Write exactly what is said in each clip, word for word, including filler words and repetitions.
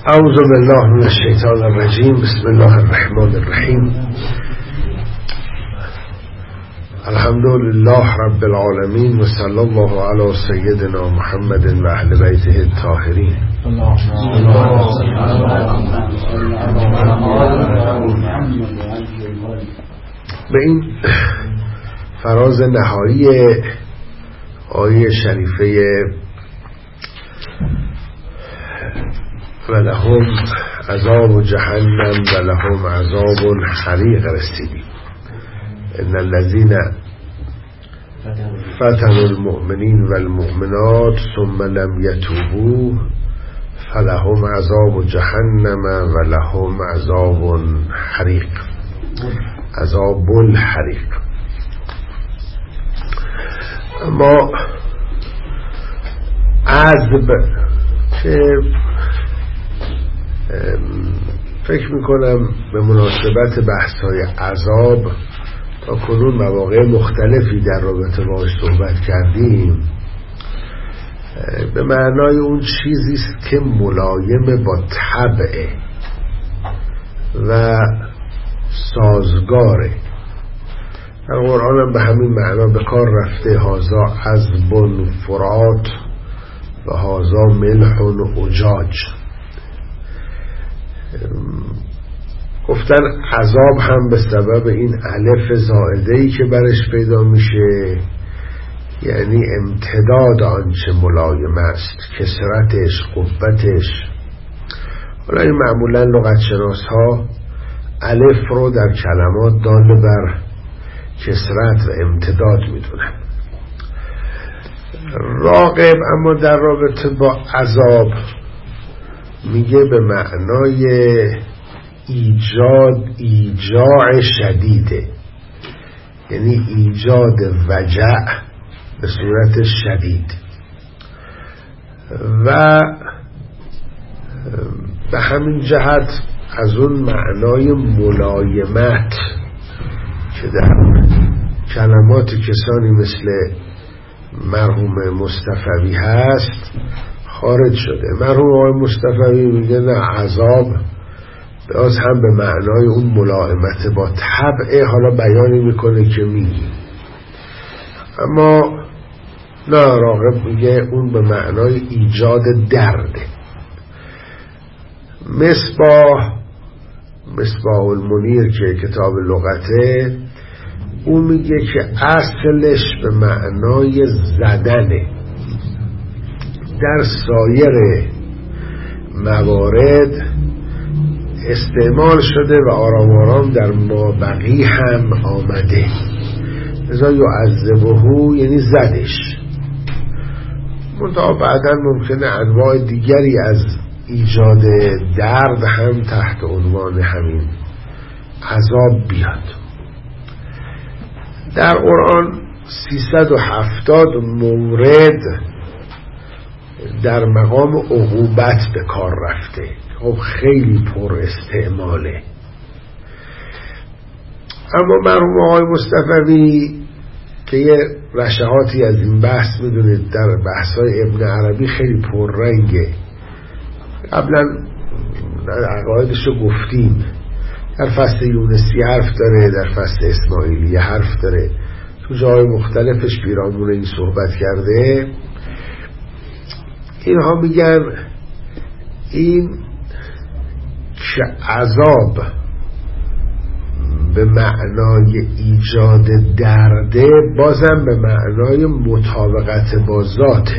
اعوذ بالله من الشیطان الرجیم. بسم الله الرحمن الرحیم. الحمد لله رب العالمین و صلی الله علی سیدنا محمد و اهل بیته الطاهرین. به این فراز نهایی آیه شریفه و لهم عذاب جهنم و لهم عذاب حریق رسیدیم. ان الذين فتنوا المؤمنین و المؤمنات ثم لم يتوبوا فلهم عذاب جهنم و لهم عذاب حریق. عذاب الحریق. اما عذب که فکر میکنم به مناسبت بحث‌های عذاب تا کنون مواقع مختلفی در رابطه باهاش صحبت کردیم، به معنای اون چیزی است که ملایم با طبع و سازگاره. در قرآن هم به همین معنا به کار رفته. هازا عذب فرات و هازا ملح اجاج. گفتن عذاب هم به سبب این الف زائده‌ای که برش پیدا میشه، یعنی امتداد آنچه ملایم است، کثرتش، قوتش. حالا این معمولا لغت شناس ها الف رو در کلمات دال بر کثرت و امتداد میدونن. راغب اما در رابطه با عذاب میگه به معنای ایجاد، ایجاع شدیده، یعنی ایجاد وجع به صورت شدید. و به همین جهت از اون معنای ملایمت که در کلمات کسانی مثل مرحوم مصطفوی هست خارج شده. مرحوم آقای مصطفوی میگه نه، عذاب باز هم به معنای اون ملائمت با طبع. حالا بیانی میکنه که میگی، اما نه، راغب میگه اون به معنای ایجاد درده. مصباح مصباح المنیر که کتاب لغته، اون میگه که اصلش به معنای زدنه. در سایر موارد استعمال شده و آرام آرام در ما بقی هم آمده. ازا یعذبهو یعنی زدش. منتها بعدا ممکنه انواع دیگری از ایجاد درد هم تحت عنوان همین عذاب بیاد. در قرآن سیصد و هفتاد مورد در مقام عقوبت به کار رفته. خب خیلی پر استعماله. اما مرحوم آقای مصطفوی که یه رشحاتی از این بحث میدونید در بحث‌های ابن عربی خیلی پررنگه. قبلا عقایدشو گفتیم. در فصل یونسی حرف داره، در فصل اسماعیلی حرف داره، تو جای مختلفش پیرامون این صحبت کرده. اینها میگن این که عذاب به معنای ایجاد درده بازم به معنای مطابقت با ذاته،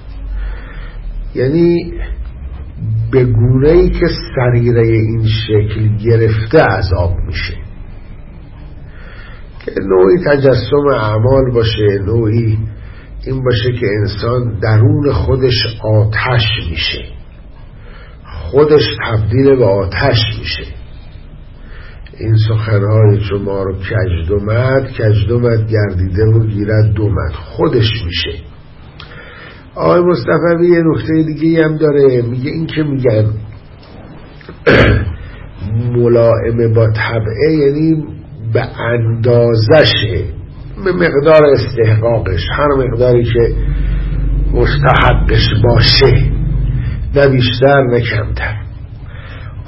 یعنی به گونه‌ای که سریره این شکل گرفته عذاب میشه، که نوعی تجسم اعمال باشه، نوعی این باشه که انسان درون خودش آتش میشه، خودش تبدیل به آتش میشه. این سخنهای شما رو کژدمد کژدمد گردیده و گیرد دمد، خودش میشه. آقای مصطفوی یه نکته دیگه هم داره، میگه این که میگن ملائمه با طبعه یعنی به اندازشه، به مقدار استحقاقش، هر مقداری که مستحقش باشه، نه بیشتر نه کمتر.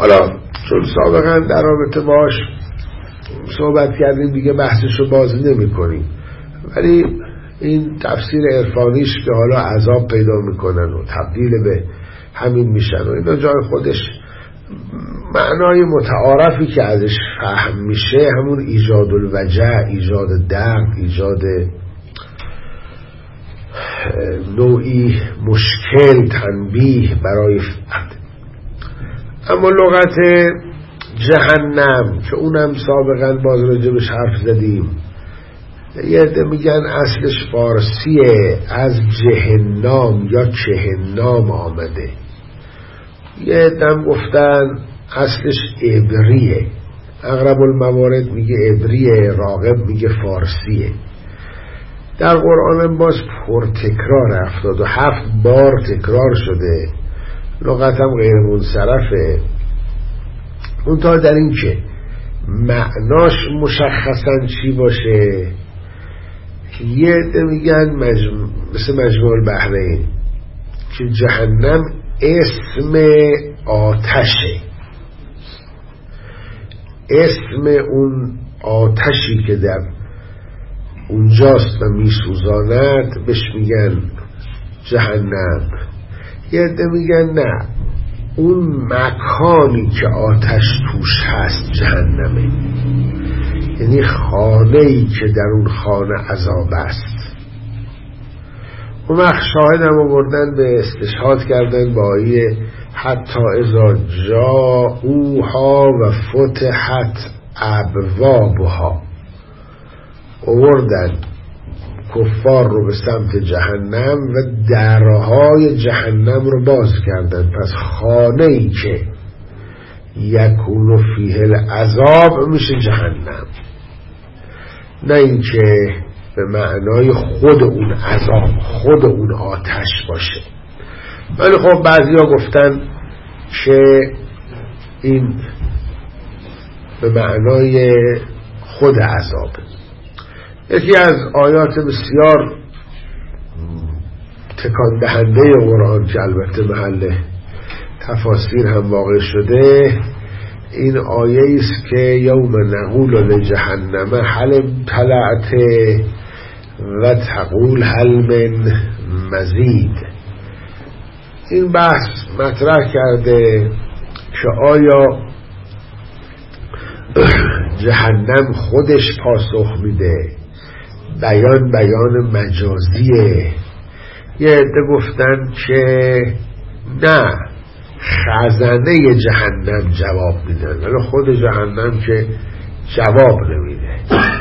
حالا چون سابقا در رابطه باش صحبت کردیم دیگه بحثشو باز نمی کنیم، ولی این تفسیر عرفانیش که حالا عذاب پیدا میکنن و تبدیل به همین میشن و اینا جای خودش، معنای متعارفی که ازش فهم میشه همون ایجاد الوجع، ایجاد درد، ایجاد نوعی مشکل، تنبیه برای فرد. اما لغت جهنم که اونم سابقا باز راجبش حرف زدیم، یه عده میگن اصلش فارسیه، از جهنم یا چهنام آمده. یه عده گفتن اصلش عبریه، اغلب الموارد میگه عبریه، راغب میگه فارسیه. در قرآن باز پرتکرار هفتاد و هفت بار تکرار شده، لغت هم غیر منصرفه، اونتا در این که معناش مشخصا چی باشه. یه عده میگن مجم... مثل مجموع البحرین که جهنم اسم آتشه، اسم اون آتشی که در اونجاست و میسوزاند بهش میگن جهنم. یه عده میگن نه، اون مکانی که آتش توش هست جهنمه، یعنی خانه‌ای که در اون خانه عذاب است. اون وقت شاهد هم آوردن به استشهاد کردن با آیه حتی اذا جاءوها و فتحت ابوابها، آوردن کفار رو به سمت جهنم و درهای جهنم رو باز کردن. پس خانه‌ای که یکون فیه العذاب میشه جهنم، نه اینکه به معنای خود اون عذاب، خود اون آتش باشه. ولی خب بعضیا گفتن که این به معنای خود عذاب. یکی از آیات بسیار تکان دهنده قرآن که البته محل تفاسیر هم واقع شده، این آیه است که یوم نقول لجهنم هل امتلأت و تقول هل من مزید. این بحث مطرح کرده که آیا جهنم خودش پاسخ میده، بیان بیان مجازیه. یه عده گفتن که نه، خزانه جهنم جواب میدن، ولی خود جهنم که جواب نمیده.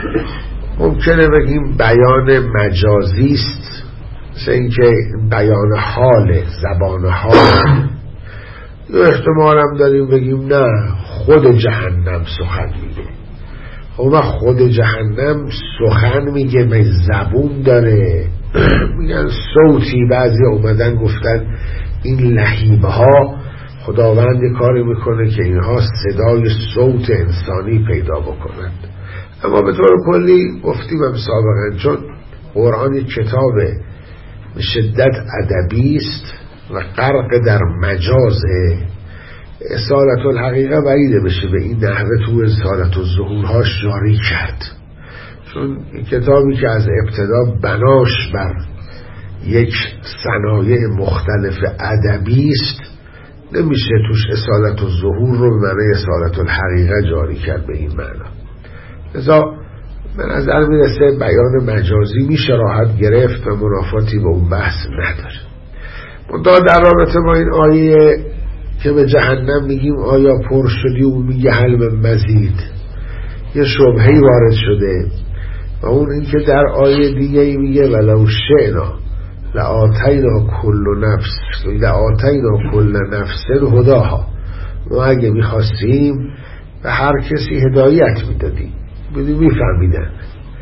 ممکنه بگیم بیان مجازی است، مثل اینکه بیان حال، زبان حال. یا احتمال هم داریم بگیم نه، خود جهنم سخن میگه. خب خود جهنم سخن میگه، می زبون داره. میگن صوتی، بعضی اومدن گفتن این لهیبه ها خداوند کاری میکنه که اینها صدای صوت انسانی پیدا بکنند. اما به طور کلی گفتیم هم سابقا، چون قرآن کتاب به شدت ادبی است و غرق در مجازه، اصالت الحقیقه بعیده بشه به این نحوه تو اصالت الظهورهاش جاری کرد، چون این کتابی که از ابتدا بناش بر یک صنایع مختلف ادبی است، نمیشه توش اصالت الظهور رو به معنی اصالت الحقیقه جاری کرد به این معنا. لذا به نظر میرسه بیان مجازی میشه راحت گرفت و منافاتی به اون بحث نداره. منتها در رابطه با این آیه که به جهنم میگیم آیا پر شدی، و میگه هل من مزید، یه شبهه‌ای وارد شده، و اون این که در آیه دیگه میگه ولو شئنا لآتینا کل نفس لآتینا کل نفس هداها، ما اگه میخواستیم به هر کسی هدایت میدادیم، بدیم میفهمیدن.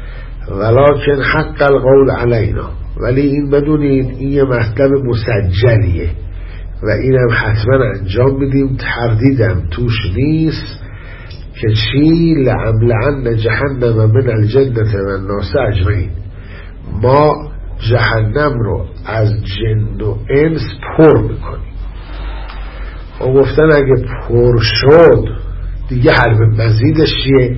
ولکن حق القول علینا، ولی این بدونید این یه مطلب مسجلیه و اینم حتما انجام میدیم، تردیدم توش نیست که چی لأملأن جهنم من الجنة و الناس اجمعین، ما جهنم رو از جن و انس پر میکنیم. و گفتن اگه پر شد دیگه حلب مزیدش چیه؟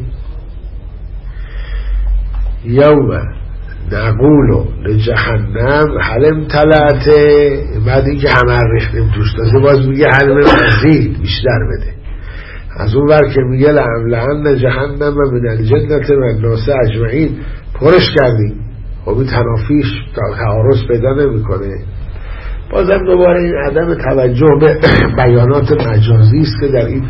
یوم نقولو لجهنم حلم تلعته، بعد اینکه همه ریختیم توش تازه باز میگه حلم مزید بیشتر بده. از اون ور که میگه لعن جهنم و من الجنة و الناس اجمعین، پرش کردیم. خب این تنافیش تعارض پیدا نمیکنه. بازم دوباره این عدم توجه به بیانات مجازی است که در این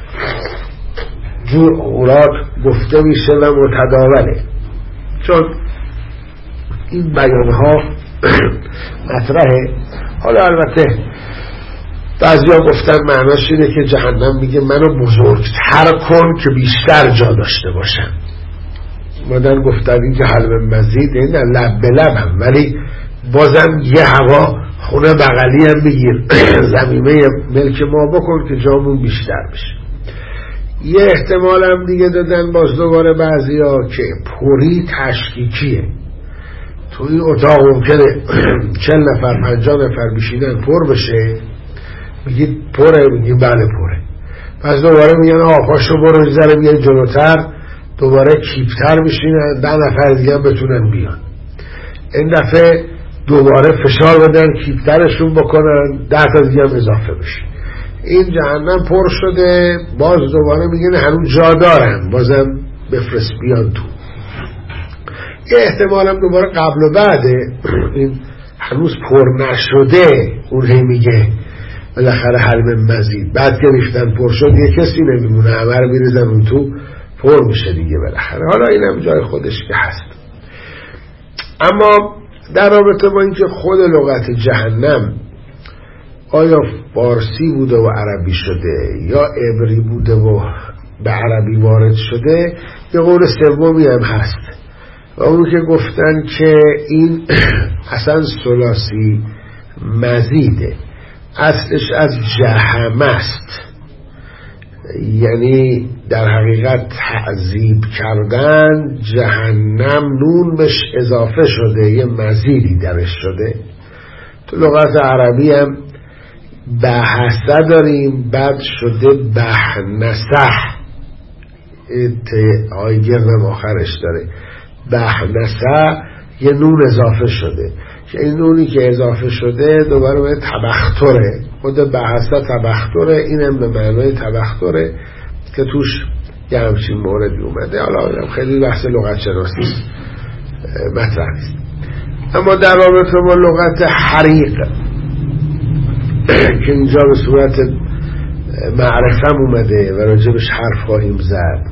جور اوراق گفته میشه و متداوله، چون این بیانها مطرحه. حالا البته بعضیا گفتن معناش اینه که جهنم میگه منو بزرگتر کن که بیشتر جا داشته باشم. مادن گفتن این که حلب مزید این لب به لب هم، ولی بازم یه هوا خونه بغلی هم بگیر زمینه ملک ما بکن که جامون بیشتر بشه. یه احتمال هم دیگه دادن باز دوباره بعضیا که پوری تشکیکیه. تو این اتاق ممکنه چل نفر پنجاه نفر بشینن پر بشه، میگید پره، میگید بله پره. پس دوباره میگن آقا پاشو برو زره بیان جلوتر، دوباره کیپتر بشینن، ده نفر دیگه هم بتونن بیان. این دفعه دوباره فشار بدن کیپترشون بکنن، ده تا دیگه هم اضافه بشه. این جهنم پر شده، باز دوباره میگن هنوز جا دارن، بازم بفرست بیان تو. یه احتمال هم دوباره قبل و بعده، این هنوز پر نشده اون هی میگه بالاخره حلب مزید، بعد که ریختن پر شد یه کسی نمیمونه، همه رو میریزن اون تو پر میشه دیگه بالاخره. حالا این هم جای خودش که هست. اما در رابطه با اینکه خود لغت جهنم آیا فارسی بوده و عربی شده یا عبری بوده و به عربی وارد شده، یه قول سومی هم هست و اون که گفتن که این اصلا ثلاثی مزیده، اصلش از جهنم است، یعنی در حقیقت تعذیب کردن. جهنم نون بهش اضافه شده، یه مزیدی درش شده. تو لغت عربی هم بحثه داریم، بعد شده بحنسه، آی گردم آخرش داره بحنسه، یه نون اضافه شده که این نونی که اضافه شده دوباره به تبختره، خود بحثه تبختره، اینم به معنای تبختره که توش یه همچین موردی اومده. حالا خیلی بحث لغت شناسی مطرح نیست. اما در رابطه با لغت حریق که اینجا به صورت معرفم اومده و راجبش حرف خواهیم زد،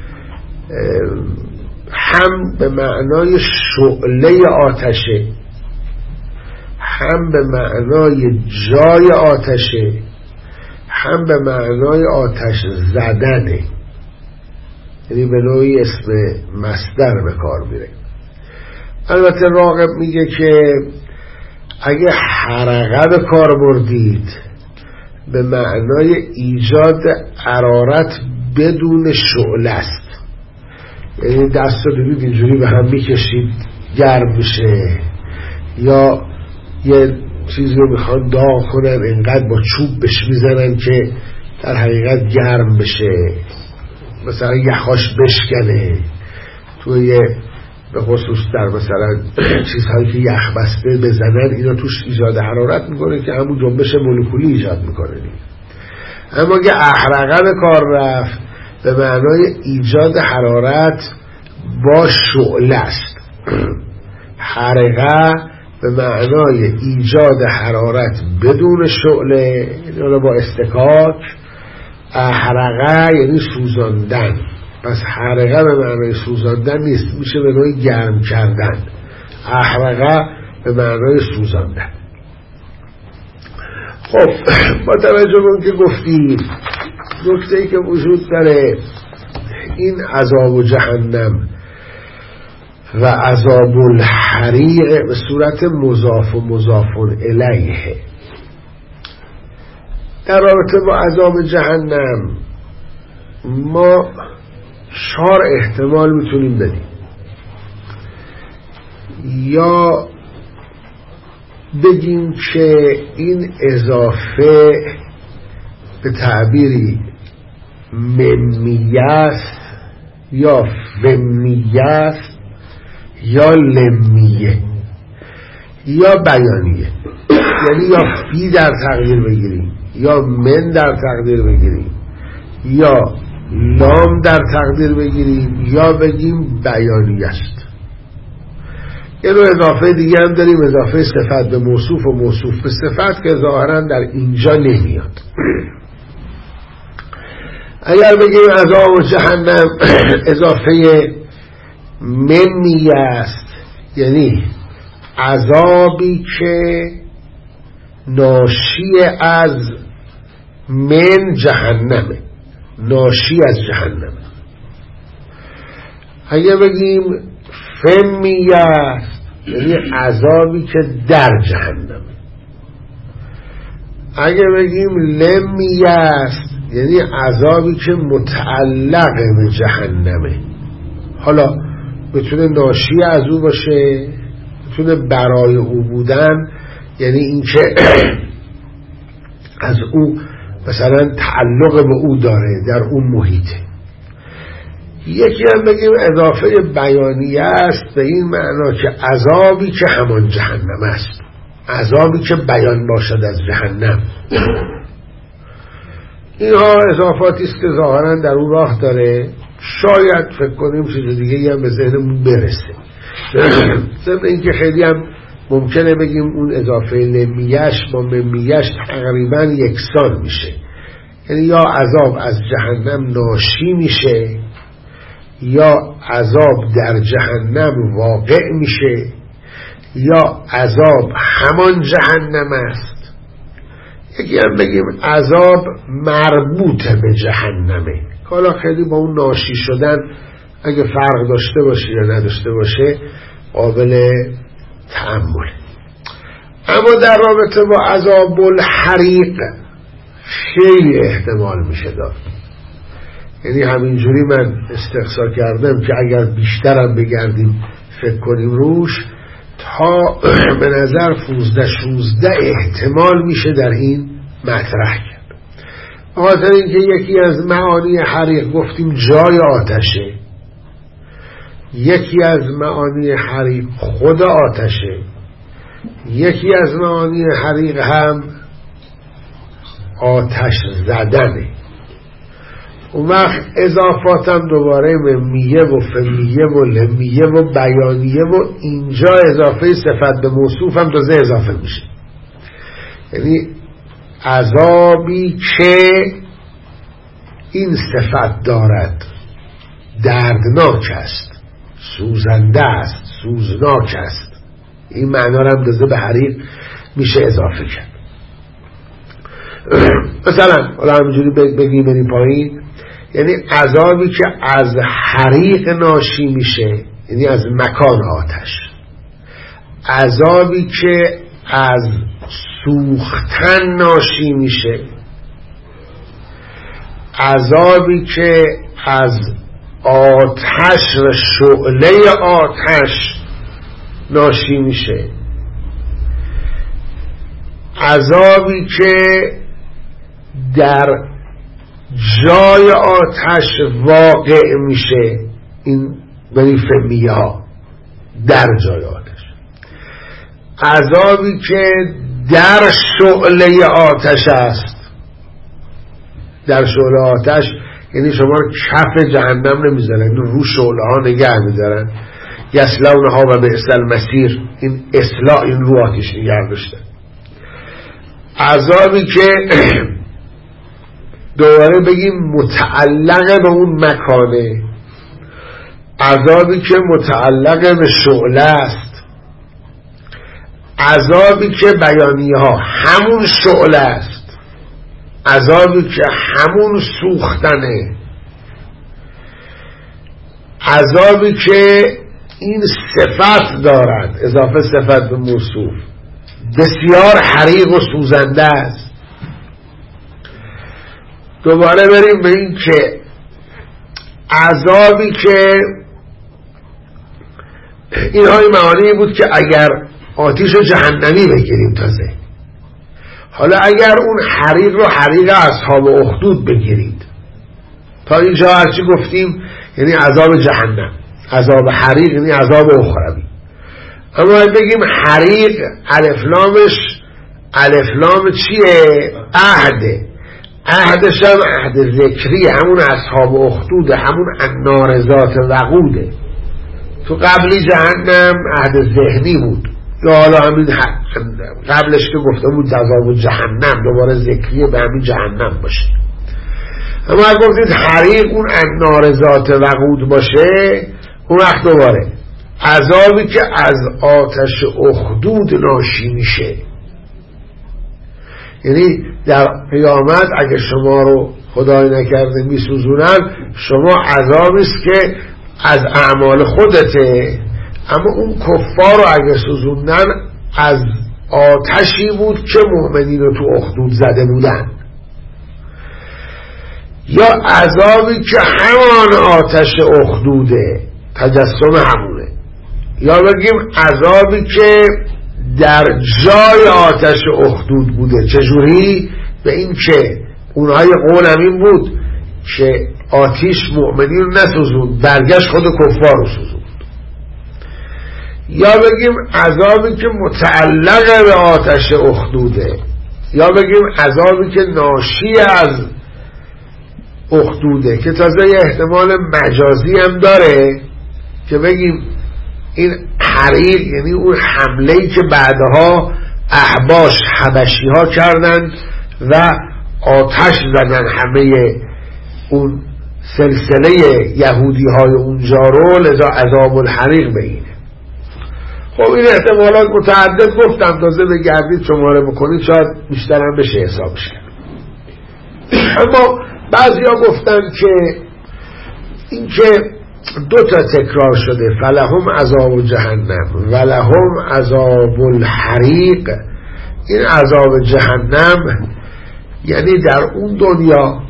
هم به معنای شعله آتشه، هم به معنای جای آتشه، هم به معنای آتش زدنه، یعنی به نوعی اسم مصدر به کار میره. البته راغب میگه که اگه حرقه به کار بردید به معنای ایجاد حرارت بدون شعله است، یعنی دست رو دوید اینجوری به هم میکشید گرم میشه، یا یه چیزی رو میخوان داغ کنن اینقدر با چوب بهش میزنن که در حقیقت گرم بشه، مثلا یخاش بشکنه. توی به خصوص در مثلا چیزهایی که یخ بسته بزنن اینا توش ایجاد حرارت میکنه که همون جنبش مولکولی ایجاد میکنه. اما که احرقه به کار رفت به معنای ایجاد حرارت با شعله است. حرقه به معنای ایجاد حرارت بدون شعله، یعنی با استکاک. احرقه یعنی سوزاندن، پس حرقه به معنای سوزاندن نیست، میشه به نوعی گرم کردن. احرقه به معنای سوزاندن. خب با توجه به اون که گفتیم نکته‌ای که وجود داره، این عذاب جهنم و عذاب الحریق به صورت مضاف و مضاف الیه. در رابطه با عذاب جهنم ما چهار احتمال میتونیم بدیم. یا بگیم که این اضافه به تعبیری ممیه است یا فمیه است یا لمیه یا بیانیه، یعنی یا فی در تقدیر بگیریم یا من در تقدیر بگیریم یا لام در تقدیر بگیریم یا بگیم بیانیه است. یه نوع اضافه دیگه هم داریم، اضافه صفت به موصوف و موصوف به صفت که ظاهرا در اینجا نمیاد. اگر بگیم عذاب و جهنم اضافه منیه است، یعنی عذابی که ناشی از من جهنمه، ناشی از جهنمه. اگر بگیم فمیه است، یعنی عذابی که در جهنمه. اگر بگیم لمیه است، یعنی عذابی که متعلق به جهنمه. حالا بتونه ناشی از او باشه، بتونه برای او بودن، یعنی اینکه از او مثلا تعلق به او داره، در اون محیطه. یکی هم بگیم اضافه بیانیه است به این معنا که عذابی که همان جهنم است، عذابی که بیان باشد از جهنم. اینها اضافاتی است که ظاهرا در اون راه داره. شاید فکر کنیم چیز دیگه هم به ذهنمون برسه. ضمن اینکه خیلی هم ممکنه بگیم اون اضافه لمیش با ممیش تقریبا یکسان میشه، یعنی یا عذاب از جهنم ناشی میشه یا عذاب در جهنم واقع میشه یا عذاب همان جهنم است. یکی هم بگیم عذاب مربوط به جهنمه. حالا خیلی با اون ناشی شدن اگه فرق داشته باشه یا نداشته باشه قابل تأمل. اما در رابطه با عذاب الحریق خیلی احتمال میشه داد. یعنی همینجوری من استقصا کردم که اگر بیشترم بگردیم فکر کنیم روش، تا به نظر پانزده شانزده احتمال میشه در این مطرح کرد. بخاطر اینکه یکی از معانی حریق گفتیم جای آتشه، یکی از معانی حریق خود آتشه، یکی از معانی حریق هم آتش زدنه. اون وقت اضافاتم دوباره ممیه و فمیه و لمیه و بیانیه و اینجا اضافه صفت به موصوف هم تازه اضافه میشه. یعنی عذابی که این صفت دارد، دردناک است، سوزنده است، سوزناک است. این معنا رو هم تازه به حریق میشه اضافه کرد. مثلا حالا همینجوری بگیم بریم پایین، یعنی عذابی که از حریق ناشی میشه، یعنی از مکان آتش. عذابی که از سوختن ناشی میشه، عذابی که از آتش و شعله آتش ناشی میشه، عذابی که در جای آتش واقع میشه، این بنی فمیه ها در جای آتش. عذابی که در شعله آتش است، در شعله آتش یعنی شما رو کف جهنم نمیذارن، رو شعله ها نگه میذارن. یصلونها و بئس المصیر، این اصلاح این رو آتش نگه داشتن. عذابی که دوباره بگیم متعلق به اون مکانه، عذابی که متعلق به شعله است، عذابی که بیانیه ها همون شعله است، عذابی که همون سوختنه، عذابی که این صفت دارد، اضافه صفت به موصوف، بسیار حریق و سوزنده است. دوباره بریم به این که عذابی که این های معانی بود که اگر آتیش و جهنمی بگیریم تازه. حالا اگر اون حریق رو حریق اصحاب اخدود بگیرید، تا اینجا هرچی گفتیم یعنی عذاب جهنم، عذاب حریق یعنی عذاب اخروی. اما بگیم حریق الف لامش الف لام چیه؟ عهده. عهدش هم عهد ذکری، همون اصحاب اخدوده، همون النار ذات وقوده. تو قبلی جهنم عهد ذهنی بود، یا حالا همین قبلش که گفته بود عذاب جهنم دوباره ذکریه به همین جهنم باشه. اما اگه گفتید حریق اون النار ذات وقود باشه، اون وقت دوباره عذابی که از آتش اخدود ناشی میشه. یعنی در قیامت اگه شما رو خدای نکرده میسوزونن، شما عذابیست که از اعمال خودته، اما اون کفار رو اگه سوزوندن از آتشی بود که مؤمنین رو تو اخدود زده بودن. یا عذابی که همان آتش اخدوده، تجسم همونه. یا بگیم عذابی که در جای آتش اخدود بوده. چجوری؟ به این که اونهای قول همین بود که آتش مؤمنین رو نسوزوند، برگشت خود کفار رو سوزوند. یا بگیم عذابی که متعلق به آتش اخدوده، یا بگیم عذابی که ناشی از اخدوده، که تازه یه احتمال مجازی هم داره که بگیم این حریق یعنی اون حمله‌ای که بعدها احباش حبشی ها کردن و آتش زدن همه اون سلسله یهودی های اونجا رو، لذا عذاب الحریق بگینه. خب این احتمالات متعدد گفتم، تازه بگردید شماره بکنید شاید بیشتر هم بشه حسابش کرد. اما بعضی ها گفتن که این که دو تا تکرار شده، فلهم عذاب جهنم ولهم عذاب الحریق، این عذاب جهنم یعنی در اون دنیا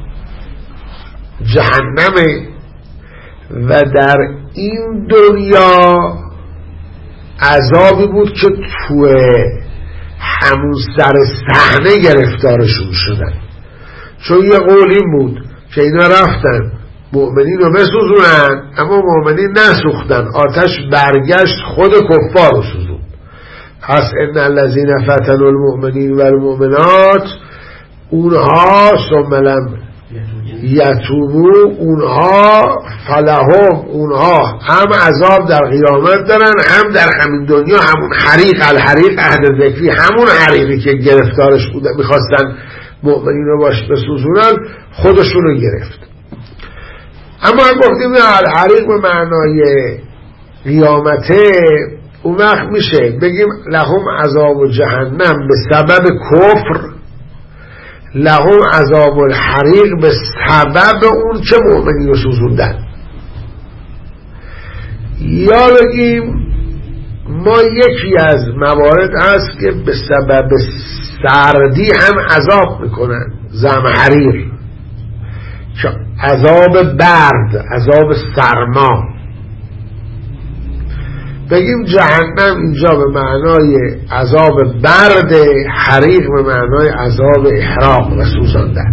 جهنمه و در این دنیا عذابی بود که تو همون سر صحنه گرفتارشون شدن. چون یه قول این بود که اینا رفتن مؤمنین رو بسوزونن، اما مؤمنین نسوختن، آتش برگشت خود کفار رو سوزون. پس ان الذین فتنوا المؤمنین و المؤمنات، اونها ثم لم یتوبوا، اونها فلهم، اونها هم عذاب در قیامت دارن، هم در همین دنیا همون حریق، الحریق عهد ذکری، همون حریقی که گرفتارش بودن میخواستن مؤمنین رو باش بسوزونن خودشون رو گرفت. اما گفتیم الحریق به معنای قیامته، اون وقت میشه بگیم لهم عذاب جهنم به سبب کفر، لهم عذاب الحریق به سبب اون که مؤمنین رو سوزوندن. یا بگیم ما یکی از موارد هست که به سبب سردی هم عذاب میکنن، زمهریر، عذاب برد، عذاب سرما. بگیم جهنم اینجا به معنای عذاب برد، حریق به معنای عذاب احراق و سوزاندن.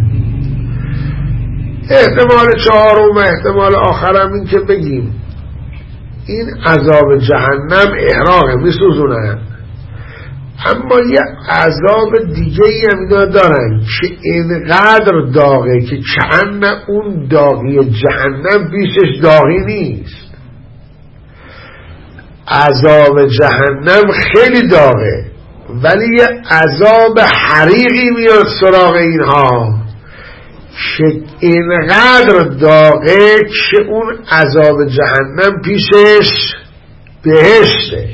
احتمال چهارم و احتمال آخرم این که بگیم این عذاب جهنم احراق میسوزونن، اما یه عذاب دیگه ای هم اینا دارن که اینقدر داغه که چند اون داغی جهنم پیشش داغی نیست. عذاب جهنم خیلی داغه، ولی یه عذاب حریقی میاد سراغ اینها که اینقدر داغه که اون عذاب جهنم پیشش بهشته.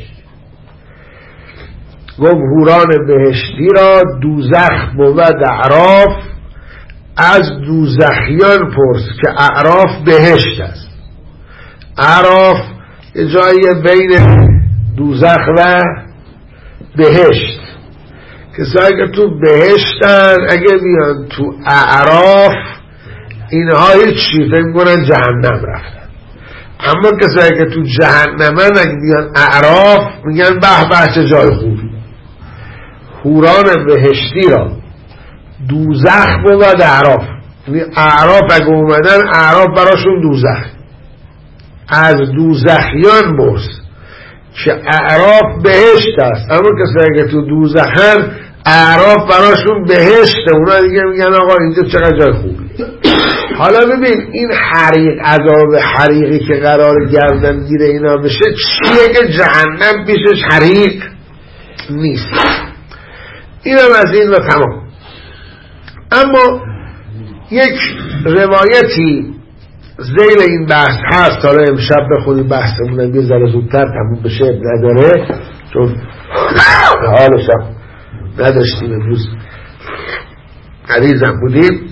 و هوران بهشتی را دوزخ بود اعراف، از دوزخیان پرس که اعراف بهشت است. اعراف یه جایی بین دوزخ و بهشت. کسایی که تو بهشتن اگه بیان تو اعراف اینها هیچی فکر میکنن جهنم رفتن، اما کسایی که تو جهنمن اگه بیان اعراف میگن به به چه جای خوبی. هوران بهشتی را دوزخ بود اعراف. اعراف اگه اومدن اعراف براشون دوزخ. از دوزخیان برس که اعراف بهشت است، اما کسایی که تو دوزخن اعراف براشون بهشته. اونا دیگه میگن آقا اینجا چقدر جای خوبی. حالا ببین این حریق، عذاب حریقی که قرار گردن گیره اینا بشه چیه که جهنم پیشش حریق نیست. اینم از این و تمام. اما یک روایتی ذیل این بحث هست، حالا امشب بخونیم بحثمونم یه ذره زودتر تموم بشه نداره، چون حالشم نداشتیم امروز عریضم بودیم.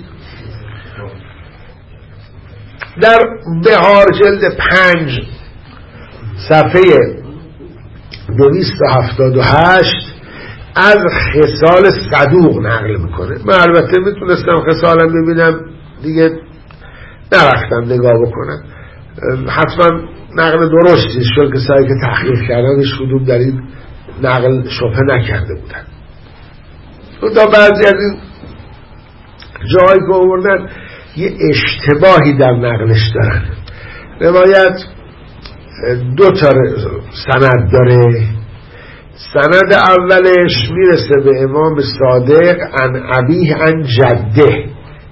در بهار جلد پنج صفحه دویست و هفتاد و هشت از خصال صدوق نقل میکنه. من البته میتونستم خصالم ببینم دیگه نرفتم نگاه بکنم، حتما نقل درستی شد که سایی که تحقیق کردنش کدوم در این نقل شبهه نکرده بودن. تا بعضی از این جایی که آوردن یه اشتباهی در نقلش دارن. روایت دو تا سند داره. سند اولش میرسه به امام صادق عن ابیه عن جده،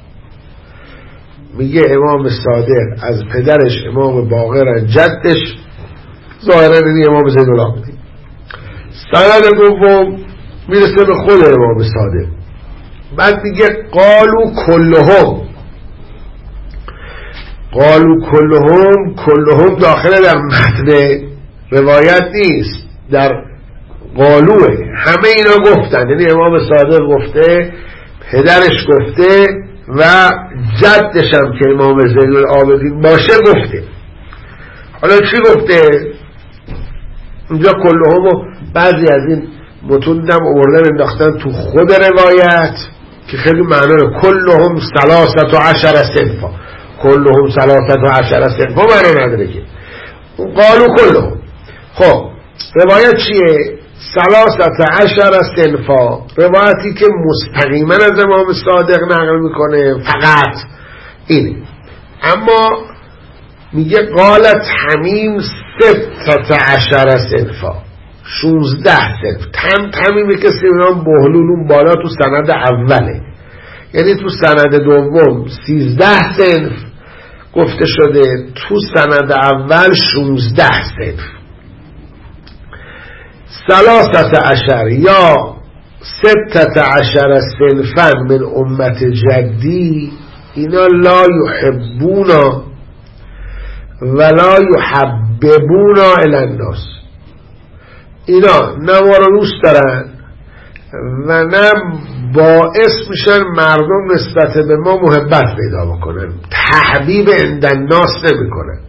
میگه امام صادق از پدرش امام باقر عن جدش، ظاهرا این امام زین العابدین. سند دوم میرسه به خود امام صادق، بعد میگه قالو کلهم، قالو کلهم، کلهم داخل در متن روایت نیست، در قالوه. همه اینا گفتن، یعنی امام صادق گفته، پدرش گفته و جدش هم که امام زین العابدین باشه گفته. حالا چی گفته؟ اینجا کلهم و بعضی از این متوندم آوردن انداختن تو خود روایت که خیلی معنی رو کلهم ثلاثت و عشر صنفا، کلهم ثلاثت و عشر صنفا معنی نداره که قالو کلهم. خب روایت چیه؟ ثلاثت عشر صنفا، روایتی که مستقیما از امام صادق نقل میکنه فقط اینه. اما میگه قالت حمیم ستت عشر صنفا، شونزده صنف. تم تمیمه که سیران بهلولون بالا تو سند اوله، یعنی تو سند دوم سیزده صنف گفته شده، تو سند اول شونزده صنف. ثلاثت عشر یا ستت عشر صنفا من امت جدی، اینا لا یحبونا ولا یحببونا الی الناس، اینا نه ما رو دوست دارن و نه باعث میشن مردم نسبت به ما محبت پیدا بکنن، تحبیب عند الناس نمی کنن.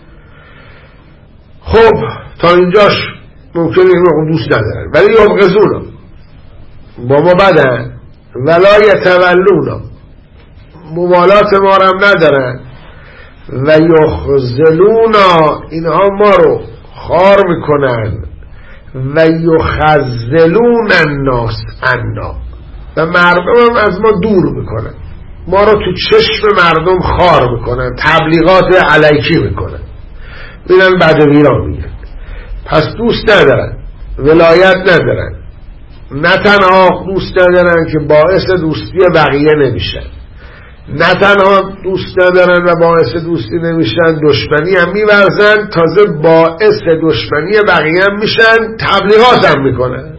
خب تا اینجاش ممکنه اینو دوست ندارن، ولی یبغضونا، با ما بدن، ولا یتولونا، موالات ما رو هم ندارن، و یخذلونا، اینها ما رو خار میکنن، و یخذلون الناس عنا، و مردم هم از ما دور میکنن، ما رو تو چشم مردم خار میکنن، تبلیغات علیکی میکنن، بینن بدوی را میگن. پس دوست ندارن، ولایت ندارن، نه تنها دوست ندارن که باعث دوستی بقیه نمیشن، نه تنها دوست ندارن و باعث دوستی نمیشن، دشمنی هم میورزن، تازه باعث دشمنی بقیه هم میشن، تبلیغات هم میکنن.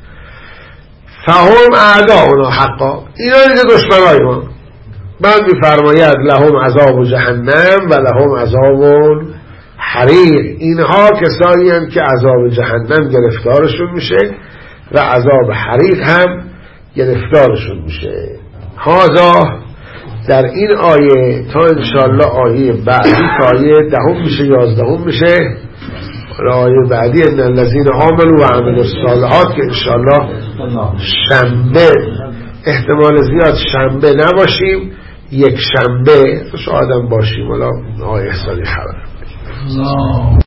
فهم اعداؤنا حقا، اینا دیگه دشمنای ما. بعد میفرماید لهم عذاب جهنم و لهم عذاب حریق، اینها کسایی هم که عذاب جهنم گرفتارشون میشه و عذاب حریق هم گرفتارشون میشه. هذا در این آیه تا انشاءالله آیه بعدی که آیه دهم میشه یازدهم میشه، آیه بعدی ان الذین آمنوا و عملوا الصالحات که انشاءالله شنبه، احتمال زیاد شنبه نباشیم، یک شنبه شاید هم باشیم، ولی آیه احسانی خبر